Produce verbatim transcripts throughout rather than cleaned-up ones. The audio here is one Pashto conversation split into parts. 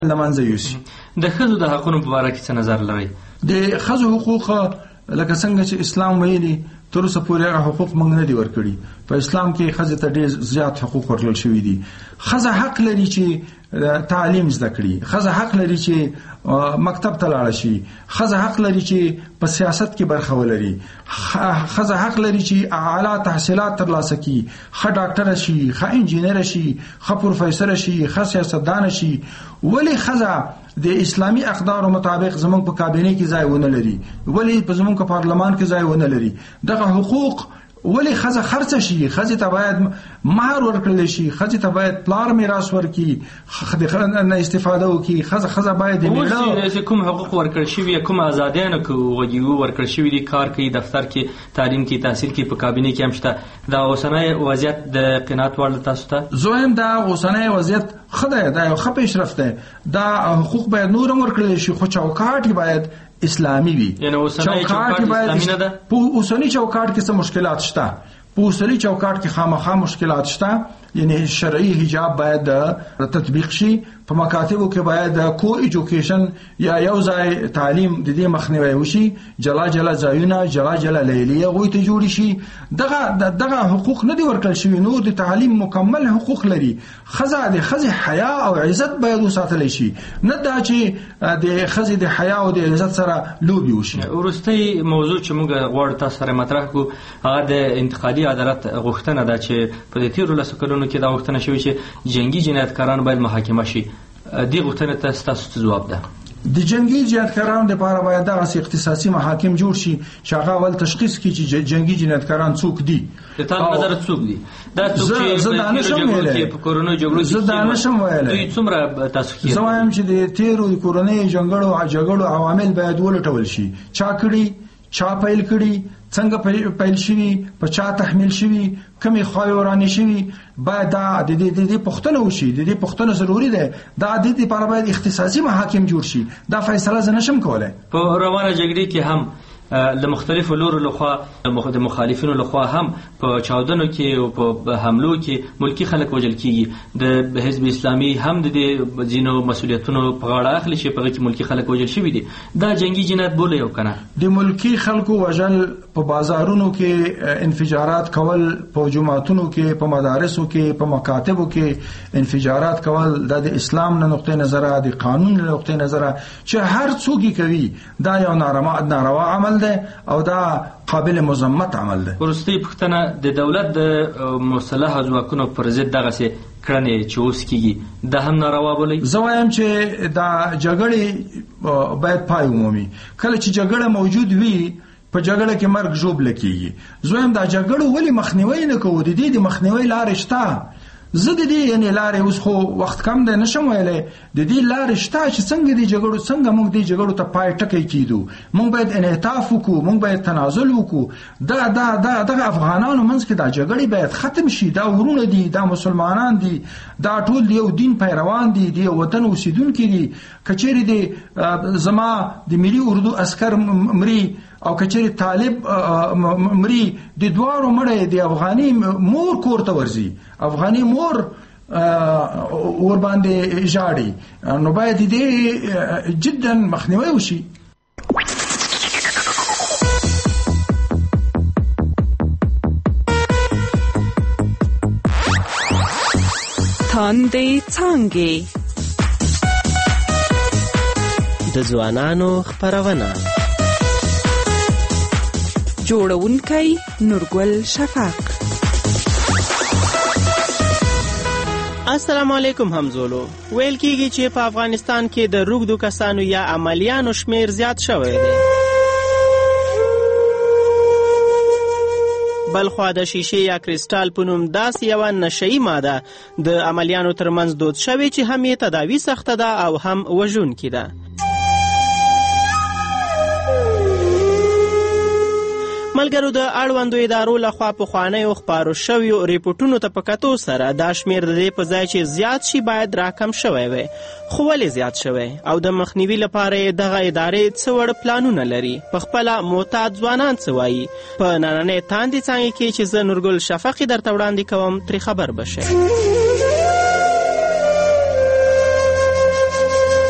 له منځه یوسي. د ښځو د حقونو په اړه څه نظر لرئ؟ د ښځو حقوق لکه څنګه چې اسلام ویلي تر اوسه پورې هغه حقوق موږ نه دي ورکړي. په اسلام کې ښځې ته ډېر زیات حقوق ورکړل شوي دي. ښځه حق لري چې تعلیم زده کړي، ښځه حق لري چې مکتب ته لاړه شي، ښځه حق لري چې په سیاست کې برخه ولري، ښځه حق لري چې اعلی تحصیلات ترلاسه کړي، ښه ډاکټره شي، ښه انجینر شي، ښه پروفیسور شي، ښه سیاستدان شي. ولی ښځه د اسلامی اقدارو مطابق زمونږ په کابینه کې ځای ونه لري؟ ولی په زمونږ په پارلمان کې ځای ونه لري؟ دغه حقوق ولی ښځه خرڅه شي؟ ښځې ته باید مهر ورکړل شي، ښځې ته باید پلار میراث ورکړي، د نه استفاده وکړي. ښځه ښځه باید د میړه کوم حقوق ورکړل شوي، کوم ازادیانه وګړو ورکړل شوي دي، کار کوي، دفتر کې، تعلیم کې، تحصیل کې، په کابینه کې هم شته. دا اوسنی وضعیت د قناعت وړ تاسو ته؟ زویم دا اوسنی وضعیت ښه دی، دا یو ښه پیشرفت دی. دا حقوق باید نور هم ورکړل شي، خو چوکاټ باید اسلامی وي. یعنی اوسنی چوکاټ اسلامی نه ده؟ په اوسنی چوکاټ کې څه مشکلات شته؟ په اوسنی چوکاټ کې خامخا مشکلات شته. یعنی شرعي حجاب باید تطبیق شي. په مکاتبو کې باید کو ایجوکیشن یا یو ځای تعلیم د دې مخنیوي وشي. جلا جلا ځایونه، جلا جلا لیلیه غوي ته جوړ شي. دغه دغه حقوق نه دي ورکړل شوي. نو د تعلیم مکمل حقوق لري. ښځه د ښځې حیا او عزت باید وساتل شي، نه دا چې د ښځې د حیا او د عزت سره لوبي وشي. وروستۍ موضوع چې موږ غواړو تاسو سره مطرح کړو هغه د انتقالي عدالت غوښتنه ده چې په دې تیرو لسو کلونو کې دا غوښتنه شوې چې جنگي جنایتکاران باید محاکمه شي. دې غوښتنې ته ستاسو څه ځواب ده؟ د جنگي جنایتکارانو لپاره باید دغسې اختصاصي محاکم جوړ شي چې هغه اول تشخیص کړي چې جنگي جنایتکاران څوک دي. د تاسو نظر څوک دي؟ دا څوک چې په کورونو جګړو کې زه دا نشم ویلی. دوی څومره تاسو کې؟ زه وایم چې د تیرو د کورنۍ جګړو جګړو عوامل باید ولټول شي. چا کړي، چا پیل کړي، څنګه پیل شوي، په چا تحمیل شوي، کمی خواهی ورانی شوي. باید دا د دې پوښتنه وشي. د دې پوښتنه ضروري ده. دا د دې لپاره باید اختصاصي محاکم جوړ شي. دا فیصله زه نشم کولای. په روانه جګړې کې هم د مختلفو لورو لخوا د مخالفینو لخوا هم په چاودنو کې او په حملو کې ملکی خلک وژل کیږي. د حزب اسلامي هم د دې ځینو مسؤلیتونو په غاړه اخلي چې په هغه کې ملکی خلک وژل شوي دي. دا جنگي جنایت بوله یو کنه؟ د ملکی خلکو وژل، په بازارونو کې انفجارات کول، په جماعتونو کې، په مدارسو کې، په مکاتبو کې انفجارات کول، دا د اسلام نه نقطه نظر، د قانون نه نقطه نظر چې هر څوک کوي دا یو ناروا عمل ده او دا قابل مذمت عمل ده. ورستي پښتنه د دولت د مسلح ځواکونو پر ضد دغه څه کړنې چې اوس کیږي دا هم ناروا بولي. زه وایم چې دا جګړې باید پای ومومي. کله چې جګړه موجود وي په جګړه کې مرګ ژوبله کیږي. زه وایم دا جګړه ولی مخنیوي نه کوو؟ د دې د مخنیوي لارې شته. زه د دې یعنی لارې اوس خو وخت کم دی نشم ویلی. د دې لارې شته چې څنګه دې جګړو څنګه موږ دې جګړو ته پای ټکی کیدو. موږ باید انعطاف وکړو، موږ باید تنازل وکړو. دا دا دا دغه افغانانو منځ کې دا جګړې باید ختم شي. دا ورونه دي، دا مسلمانان دي، دا ټول د یو دین پیروان دي، د یو وطن اوسیدونکي دي. که چیرې د زما د ملي اردو عسکر مري او کچېری طالب مري، د دوارو مړی د افغاني مور کور ته ورځي، افغاني مور ور باندې ژاړي. نو باید دې جدا مخنیوي وشي. تاندې څانګې د ځوانانو خپرونه، جوړونکی نورګل شفق. السلام علیکم همزولو. ویل کیږي چې په افغانستان کې د روږدو کسانو یا عملیانو شمیر زیات شوی دی. بلخوا د شیشه یا کریسټال په نوم داسې یوه نشه‌یي ماده د عملیانو ترمنځ دود شوې چې هم یې تداوي سخته ده او هم وژونکې ده. ملګرو د اړوندو ادارو لخوا پخوانیو خپارو شویو ریپورټونو ته په کتو سره دا شمیر د دې په ځای چې زیات شي باید راکم شوی وي. خو ولې زیات شوی او د مخنیوي لپاره یې دغه ادارې څه وړ پلانونه لري؟ پخپله معتاد ځوانان څه وایي؟ په نننۍ تاندې څانګې کې چې زه نورګل شفق درته وړاندې کوم ترې خبر بشئ.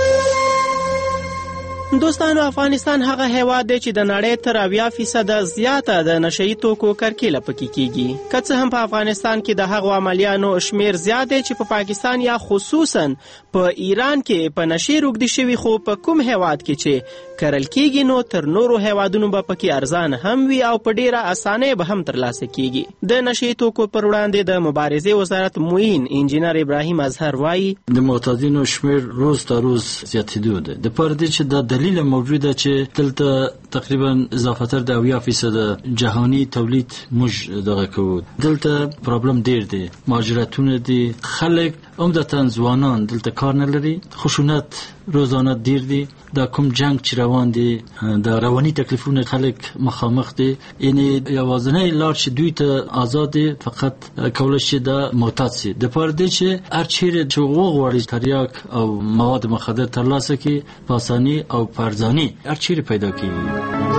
دوستانو، افغانستان هغه هیواد دی چې د نړۍ تر اویا فیصده زیاته د نشهیي توکو کرکیله پکې کیږي. که څه هم په افغانستان کې د هغو عملیانو شمیر زیات دی چې په پا پاکستان یا خصوصا په ایران کې په نشې روږدي شوي، خو په کوم هیواد کې چې کرل کیږي نو تر نورو هیوادونو به پکې ارزان هم وي او په ډیره اسانۍ به هم ترلاسه کیږي. د نشهیي توکو پر وړاندې د مبارزې وزارت معین انجینر ابراهیم اظهر وایي د معتادینو شمیر روز تا روز زیاتېدو ده. د پاره دې چې د دلیل موجوده چې دلته تقریبا اضافتر د اویا فیصد جهانی تولید موږ دغه کوو. دلته پرابلم ډیر دی، مهاجرتونه دي، خلک عمدتاً ځوانان دلته کار نه لري، خشونت روزانه ډیر دي، دا کوم جنگ چې روان دي د رواني تکلیفونه خلک مخامخ دي. یعنی یوازینی لار چې دوی ته آزاد دي فقط کولای شي د معتاد سي. د پاره دې چې هر چیرې چې وغواړي تریاک او مواد مخدر ترلاسه کړي په اساني او په ارزاني هر چیرې پیدا کیږي.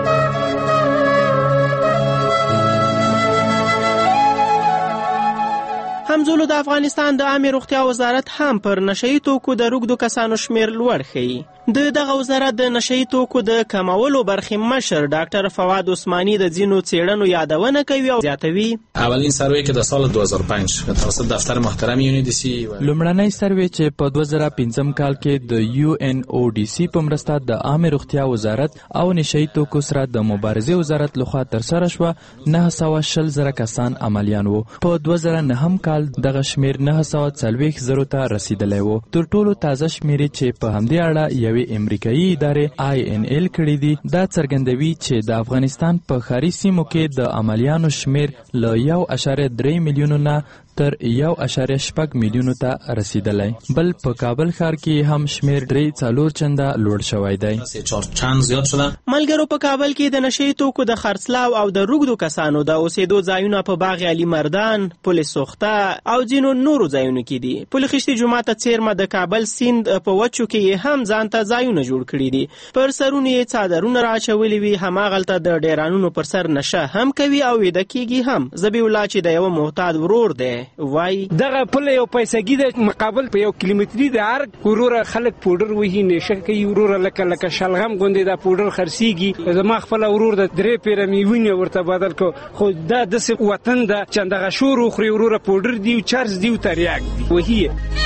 همزولو د افغانستان د عامه روغتیا وزارت هم پر نشهیي توکو د روږدو کسانو شمیر لوړ ښیي. د دغه وزارت د نشهیي توکو د کمولو برخې مشر ډاکټر فواد عثماني د ځینو څېړنو یادونه کوي او زیاتوي اولین سروې کې د سال دوه هزار و پنج توسط دفتر محترم یو ان ډي سي لومړنی سروې چې په دوه زره پنځم کال کې د یو ان او ډي سي په مرسته د عامه روغتیا وزارت او نشهیي توکو سره د مبارزې وزارت لخوا ترسره شوه، نه سوه شل زره کسان عملیان وو. په دوه زره نهم کال دغه شمیر نه سوه څلوېښت زرو ته رسیدلی و. تر ټولو تازه شمیرې چې په همدې اړه یوې امریکایي ادارې آی ان ایل کړي دي دا څرګندوي چې د افغانستان په ښاري سیمو کې د عملیانو شمیر له یو اعشاریه درې میلیونو نه تر یو اعشاریه شپږ میلیونو ته رسیدلی. بل په کابل ښار کې هم شمیر درې څلور چنده لوړ شوی دی. ملګرو، په کابل کې د نشهیي توکو د خرڅلاو او د روږدو کسانو د اوسېدو ځایونه په باغ علي مردان، پل سوخته او ځینو نورو ځایونو کې دي. پل خشتي جومات څیرمه د کابل سیند په وچو کې هم ځان ته ځایونه جوړ کړي دي. پر سرونو یې څادرونه راچولي وي، هماغلته د ډیرانونو پر سر نشه هم کوي او ویده کیږي هم. ذبیح الله چې د یوه محتاط ورور دی وای دغه پل یو پیسګي د مقابل په یو کیلومتري د هر وروره خلک پودر وهي، نشه کوي، وروره لکه لکه شلغم غوندې د پودر خرسيږي. زما خپل ورور د درې پیره میوینه ورته بدل کو، خو دا د وطن د چندغه شور خو وروره پودر دی او چارج دی او تریاک دی وهي.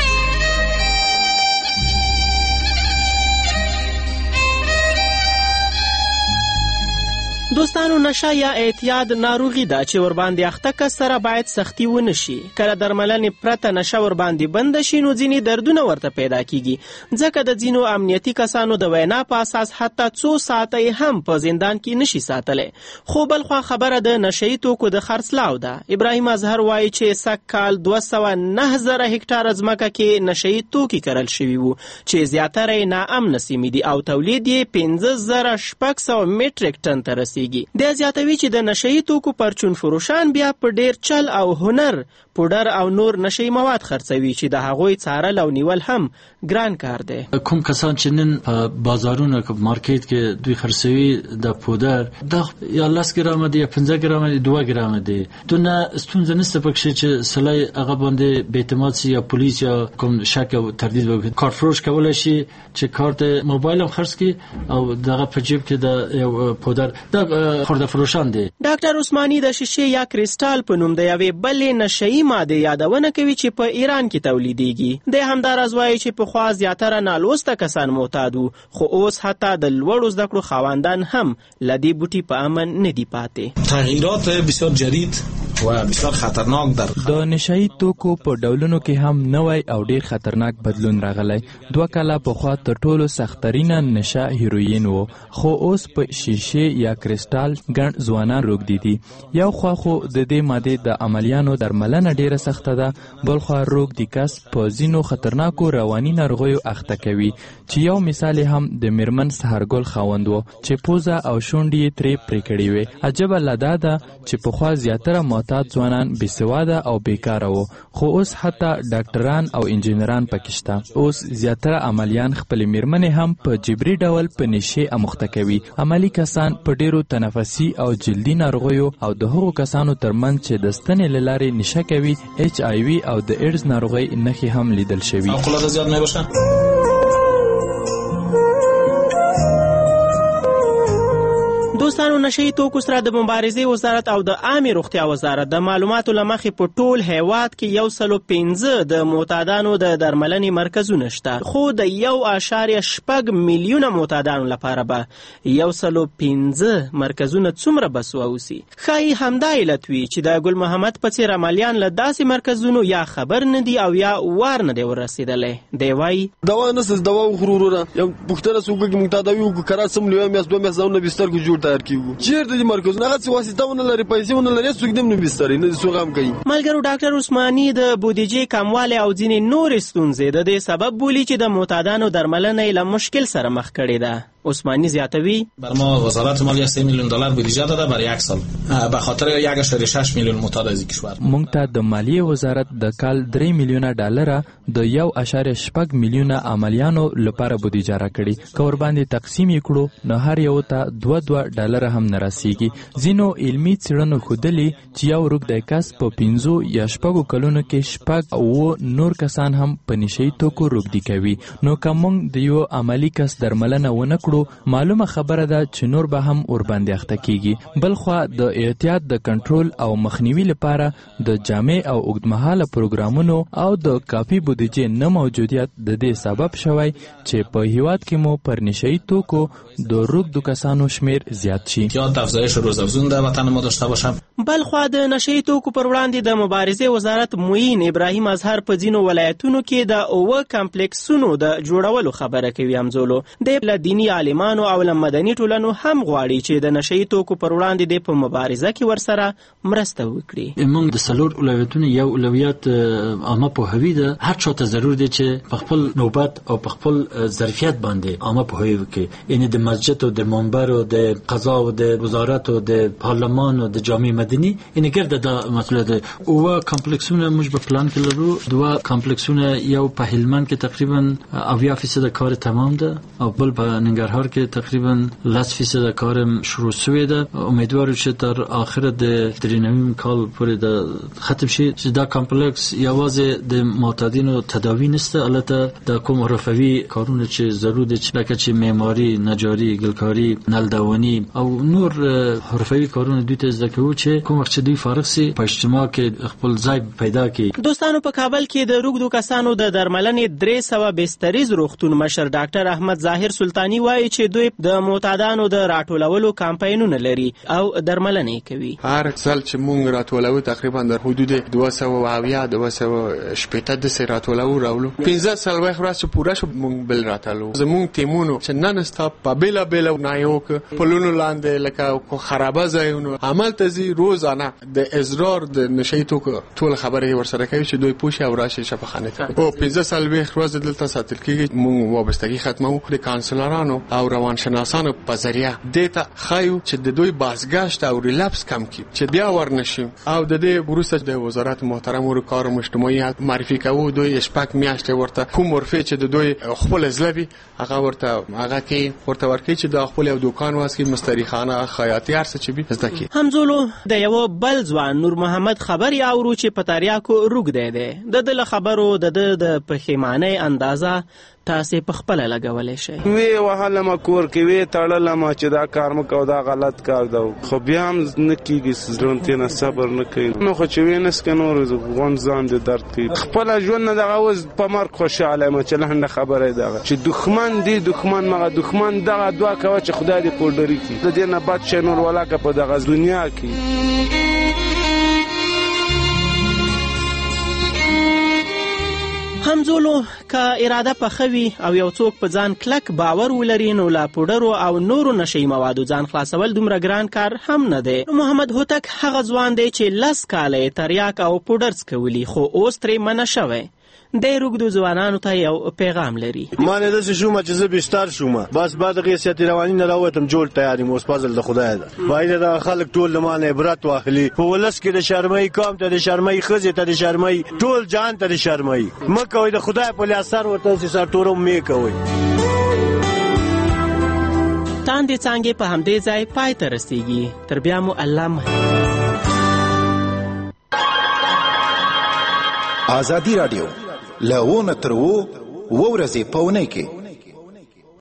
دوستانو، نشه یا اعتیاد ناروغي ده چې ورباندې اخته کس سره باید سختی ونه شي. کله درملنې پرته نشه ورباندې بند شي نو ځینې دردونه ورته پیدا کیږي، ځکه د ځینو امنیتي کسانو د وینا په اساس حتی څو ساعته هم په زندان کې نشي ساتلی. خو بلخوا خبره د نشهیي توکو د خرڅلاو ده. ابراهیم اظهر وایي چې سږ کال دوه سوه نه زره هکټاره ځمکه کې نشهیي توکي کرل شوي وو چې زیاتره یې ناامنه سیمې دي او تولید یې پنځه زره شپږ سوه میټریک ټن ته رسیږي. د زیاتوي چې د نشهیي توکو پرچون فروشان بیا په ډیر چل او هنر پودر او نور نشهیي مواد خرڅوي چې د هغوی څارل او نیول هم ګران کار دی. کوم کسان چې نن په بازارونو کې مارکیټ کې دوی خرڅوي د پودر دا یا لس ګرامه دی یا پنځه ګرامه دی دوه ګرامه دی، دونه ستونزه نشته پکې چې سړی هغه باندې بې اعتماد شي یا پولیس یا کوم شک او تردید وکړي. کارت فروش کولی شي چې کارت موبایل هم خرڅ کړي او دغه په جیب کې د یو پودر د خورده فروشان دي. ډاکټر عثماني د شیشې یا کریسټال په نوم د یوې بلې نشهیي مادې یادونه کوي چې په ایران کې تولیدېږي. د همداراز وایي چې پخوا زیاتره نالوسته کسان معتاد وو، خو اوس حتی د لوړو زده کړو خاوندان هم له دې بوټي په امن نه دي پاتې. تغییرات بسیار جدید و بسیار خطرناک در د نشهیي توکو په ډولونو کې هم نوی او ډیر خطرناک بدلون راغلی. دوه کاله پخوا تر ټولو سخترینه نشه هیروین وو، خو اوس په شیشې یا کریسټال ګڼ ځوانان روږدي دي. یو خوا خو د دې مادې د عملیانو درملنه ډیره سخته ده، بل خوا روږدي کس په ځینو خطرناکو رواني ناروغیو اخته کوي چې یو مثال هم د میرمن سهرګل خاوند وو چې پوزه او شونډې یې ترې پرې کړې وې. عجبه لا دا ده چې پخوا زیاتره معتاد ځوانان بېسواده او بیکاره وو، خو اوس حتی ډاکټران او انجینران پکې شته. اوس زیاتره عملیان خپلې میرمنې هم په جبري ډول په نشې اموخته کوي. عملي کسان په ډیرو تنفسي او جلدي ناروغیو او د هغو کسانو ترمنځ چې د ستنې له لارې نشه کوي ایچ آی وي او د ایډز ناروغۍ نښې هم لیدل شوي. دوستانو، نشهیي توکو سره د مبارزې وزارت او د عامې روغتیا وزارت د معلوماتو له مخې په ټول هیواد کې یو سلو پنځه د معتادانو د درملنې مرکزونه شته، خو د یو اعشاریه شپږ میلیونه معتادانو لپاره به یو سلو پنځه مرکزونه څومره بسوا اوسي. ښایي همدا علت وي چې د ګل محمد په څېر عملیان له داسې مرکزونو یا خبر نه دي او یا وار نه دی ورسېدلی. دی وایي دوا نسته، دوا وخورو وروره، یو پوښتنه څه وکړو چې موږ تداوي وکړو، کرار څه یوه میاشت دوه میاشت ځانونه بستر کړو، جوړ تیار کېږو. چېرته دي مرکزونه؟ هغه څه واسطه ونه لري، پیسې ونه لري، هېڅوک دې هم نه بسترې نه دي څوک هم کوي. ملګرو، ډاکټر عثماني د بودیجې کموالی او ځینې نورې ستونزې د دې سبب بولي چې د معتادانو درملنه یې له مشکل سره مخ کړې ده. عثمانی زیاتوی بر ما وزارت مالیه سه میلیون دلار بودجه داده برای یک سال به خاطر یک اشاریه شش میلیون معتاد از کشور. مونږ ته د مالیه وزارت د کال درې میلیونه ډالره د یو اشاریه شپږ میلیونه عملیانو لپاره بودجه راکړي. که ور باندې تقسیم یې کړو نو هر یو ته دوه دوه ډالره هم نه رسیږي. ځینو علمي څېړنو ښودلي چې یو روږدی کس په پنځو یا شپږو کلونو کې شپږ اووه نور کسان هم په نشهیي توکو روږدي کوي. نو که موږ د یو عملي کس درملنه ونه کړو، معلومه خبره ده چې نور به هم ورباندې اخته کیږي. بل خوا د احتیاط د کنټرول او مخنیوي لپاره د جامع او اوږدمهاله پروګرامونو او د کافي بودیجې نه موجودیت د دې سبب شوی چې په هیواد کې مو پر نشهیي توکو د روږدو کسانو شمیر زیات شي. یا د افزایش روزافزون در وطن ما داشته باشم. بل خوا د نشهیي توکو پر وړاندې د مبارزې وزارت معین ابراهیم اظهر په ځینو ولایتونو کې د اوه کمپلیکسونو د جوړولو خبره کوي. همزولو د له دیني عالمانو او له مدني ټولنو هم غواړي چې د نشهیي توکو پر وړاندې د په مبارزه کې ورسره مرسته وکړي. موږ د څلور اولویتونو یو اولویت عامه پوهاوی ده. هر چا ته ضرور دی چې په خپل نوبت او په خپل ظرفیت باندې عامه پوهاوی وکړي، یعنی د مسجد او د منبر او د قضا او د وزارت او د پارلمان او د جامع مدني، یعنی ګرده دا مسئله ده. اوه کمپلیکسونه موږ په پلان کې لرو. دوه کمپلیکسونه یو په هلمند کې تقریبا اویا فیصد کار تمام ده او بل په ننګرهار کې تقریبا لس فیصد کارم شروع شوی ده. امیدوارم چې تر آخر د درینویم کال پورې د ختم شي. چې دا کمپلیکس یوازې د معتادینو تداوی نسته، البته د کوم حرفوي کارونه چې ضرور دي لکه چې معماری، نجاری، ګلکاری، نلدوانی او نور حرفوي کارونه دوی ته زده کوو چې کوم وخت چې دوی فارغ سي په اجتماع کې خپل ځای پیدا کړي. دوستانو، په کابل کې د روږدو کسانو د درملنې درې سوه بستریز روغتون مشر ډاکټر احمد ظاهر سلطانی وایي چې دوی د معتادانو د راټولولو کمپاینونه لري او درملنې کوي. هر ځل چې موږ راټولو تقریبا در حدود دوه سوه اویا دوه سوه شپېته داسې راټولو راولو. پنځه څلوېښت ورځې چې پوره شو موږ بل راټولو. زموږ ټیمونو چې نن ستا په بېلابېلو ناحیو کې پلونو لاندې لکه خرابه ځایونو همالته ځي، روزانه د اضرار د نشهیي توکو ټول خبرې ورسره کوي چې دوی پوه شي او راشي شفاخانې ته. او پنځه څلوېښت ورځې دلته ساتل کېږي. موږ وابستګي ختموو د کانسلرانو او روانشناسانو په ذریعه دې ته ښایو چې د دوی بازگشت او ریلپس کم کړي، چې بیا ورنشي. او د دې وروسته د وزارت محترم ور کار مجتمعي معرفي کوو. دوی شپږ میاشتې ورته کوم ورفه چې د دوی خپل ځلبي هغه ورته هغه کې ورته ورکړي چې د خپل یو دکان واسي مستریخانه خیاطي هر څه چې به زده کړي. همزولو د یو بل ځوان نور محمد خبري اورو چې په تریاکو روږدی دی. د د خبرو د د پښیمانۍ اندازه تاسې په خپله لګولی شئ. وی وهلم کور کې وی تړلم چې دا کار مه کوه، دا غلط کار ده، خو بیا هم نه کېږي، زړه نه صبر نه کوي. نو خو چې وی نسکه نور غون ځان دې درد کوي. خپله ژوند نه دغه اوس په مرګ خوشحاله یم چې لنډه خبره دغه چې دښمن دی دښمن مغه دښمن دغه دعا کوه چې خدای دې پوډري کړي د دې نه بد شی نور ولاکه په دغه دنیا کې. همزولو که اراده پخوي او یو څوک په ځان کلک باور ولري نو لا پوډرو او نورو نشهیي موادو ځان خلاصول دومره ګران کار هم نه دی. محمد هوتک هغه ځوان دی چې لس کاله تریاک او پوډر څکولي، خو اوس ترې منع شوی. د روږدو ځوانانو ته یو پیغام لري. ما نه داسې شومه چې زه بستر شومه، بس بعد دغې سیاتي رواني نه راووتم، جوړ تیار یم، اوس فضل د خدای ده. باید دغه خلک ټول له ما نه عبرت واخلي. په ولس کې د شرمۍ قوم ته د شرمۍ ښځې ته د شرمۍ ټول جهان ته د شرمۍ مه کوئ. د خدای په لیاس سر ورته چې سرتوره مې کوئ. تاندې څانګې په همدې ځای پای ته رسیږي. تر بیا مو الله مهربان. ازادي راډیو له ونه تر وو ورځې په اونۍ کې